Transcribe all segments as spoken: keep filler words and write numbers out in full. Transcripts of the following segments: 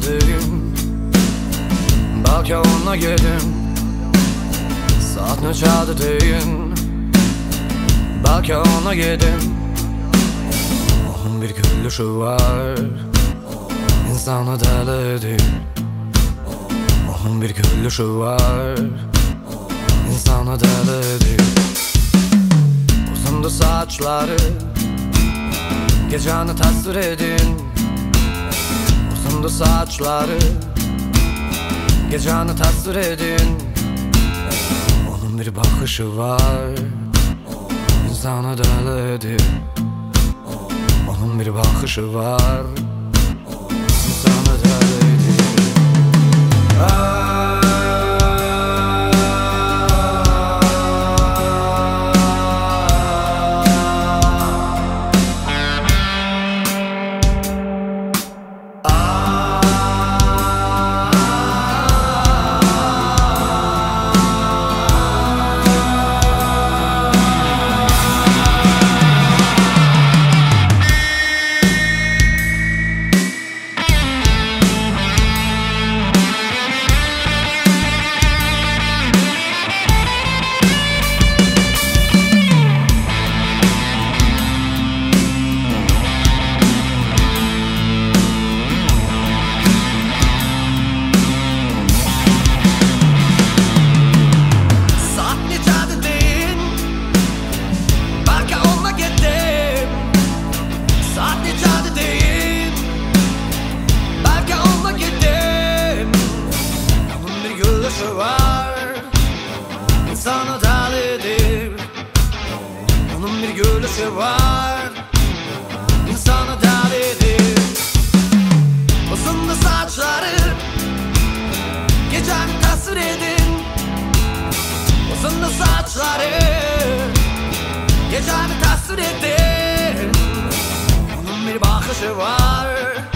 dedim. Belki ona gedim. Saat ne çaldı deyin. Belki ona gedim. Onun bir gülüşü var, insanı deli edir. Onun bir gülüşü var, insanı deli edir. Uzundu saçları, geceni tasvir edin. Uzundu saçları, geceni tasvir edin. Onun bir bakışı var, insanı deli edir. Onun bir bakışı var, insanı deli edir. Aa, İnsanı delidir. Onun bir gülüşü var, insanı delidir. Uzundu saçları, geceni tasvir edin. Uzundu saçları, geceni tasvir edin. Onun bir bakışı var,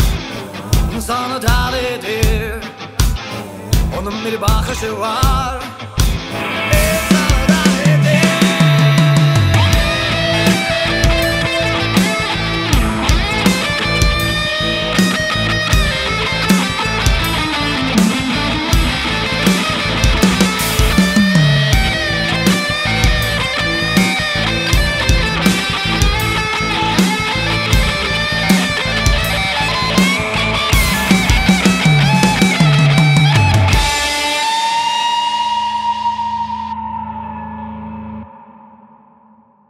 insanı delidir. Onun bir bakışı var,